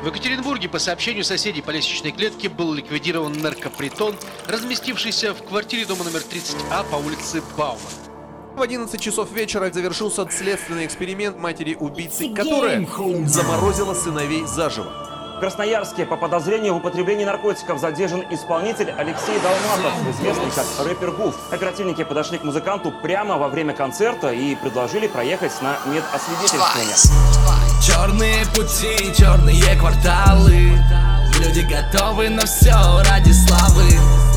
В Екатеринбурге, по сообщению соседей по лестничной клетке, был ликвидирован наркопритон, разместившийся в квартире дома номер 30А по улице Баума. В 11 часов вечера завершился следственный эксперимент матери убийцы, которая заморозила сыновей заживо. В Красноярске по подозрению в употреблении наркотиков задержан исполнитель Алексей Долматов, известный как рэпер Гуф. Оперативники подошли к музыканту прямо во время концерта и предложили проехать на медосвидетельствование. Черные пути, черные кварталы, люди готовы на все ради славы.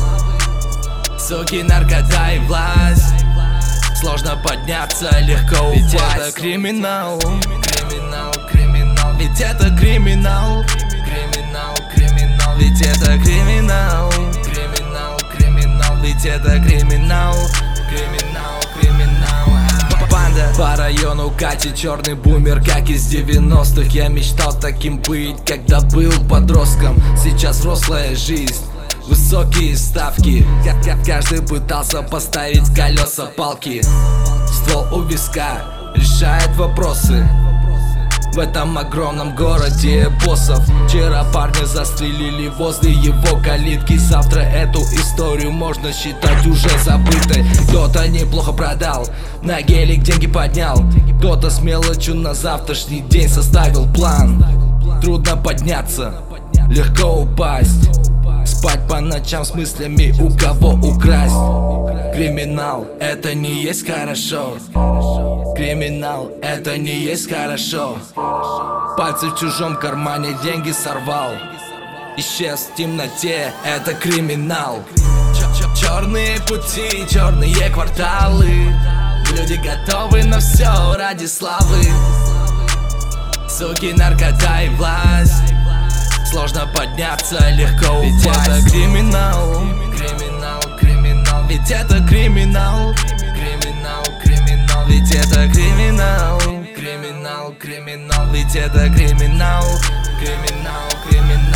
Суки, наркота и власть, сложно подняться, легко упасть. Ведь это криминал, криминал, криминал. Ведь это криминал, криминал, криминал. Ведь это криминал, криминал, криминал. Ведь это криминал, криминал, криминал. Банда по району катит черный бумер, как из 90-х. Я мечтал таким быть, когда был подростком. Сейчас взрослая жизнь, высокие ставки. Каждый пытался поставить колеса палки. Ствол у виска решает вопросы в этом огромном городе боссов. Вчера парня застрелили возле его калитки. Завтра эту историю можно считать уже забытой. Кто-то неплохо продал, на гелик деньги поднял. Кто-то с мелочью на завтрашний день составил план. Трудно подняться, легко упасть. Спать по ночам с мыслями, у кого украсть. Криминал, это не есть хорошо. Криминал, это не есть хорошо. Пальцы в чужом кармане, деньги сорвал. Исчез в темноте, это криминал. Черные пути, черные кварталы, люди готовы на все ради славы. Суки, наркота и власть, сложно подняться, легко упасть. Ведь это криминал, криминал, криминал. Ведь это криминал, криминал, криминал. Ведь это криминал, криминал, криминал. Ведь это криминал, криминал, криминал.